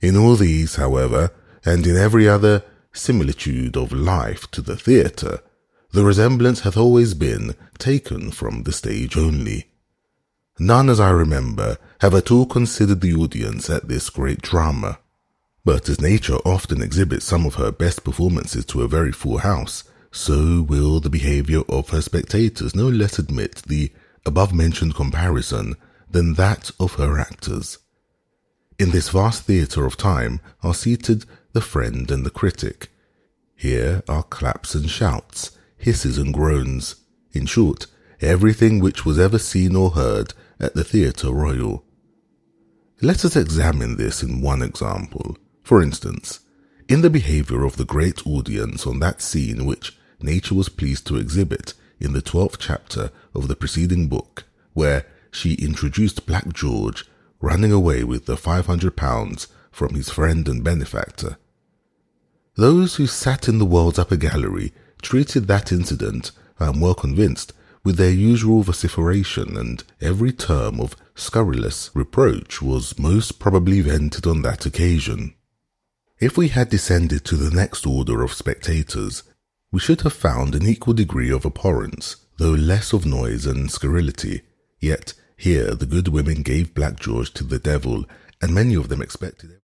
In all these, however, and in every other similitude of life to the theatre, the resemblance hath always been taken from the stage only. None, as I remember, have at all considered the audience at this great drama. But as nature often exhibits some of her best performances to a very full house, so will the behaviour of her spectators no less admit the above-mentioned comparison than that of her actors. In this vast theatre of time are seated the friend and the critic. Here are claps and shouts, hisses and groans, in short, everything which was ever seen or heard at the Theatre Royal. Let us examine this in one example. For instance, in the behaviour of the great audience on that scene which nature was pleased to exhibit in the 12th chapter of the preceding book, where she introduced Black George running away with the £500 from his friend and benefactor. Those who sat in the world's upper gallery treated that incident, I am well convinced, with their usual vociferation, and every term of scurrilous reproach was most probably vented on that occasion. If we had descended to the next order of spectators, we should have found an equal degree of abhorrence, though less of noise and scurrility. Yet here the good women gave Black George to the devil, and many of them expected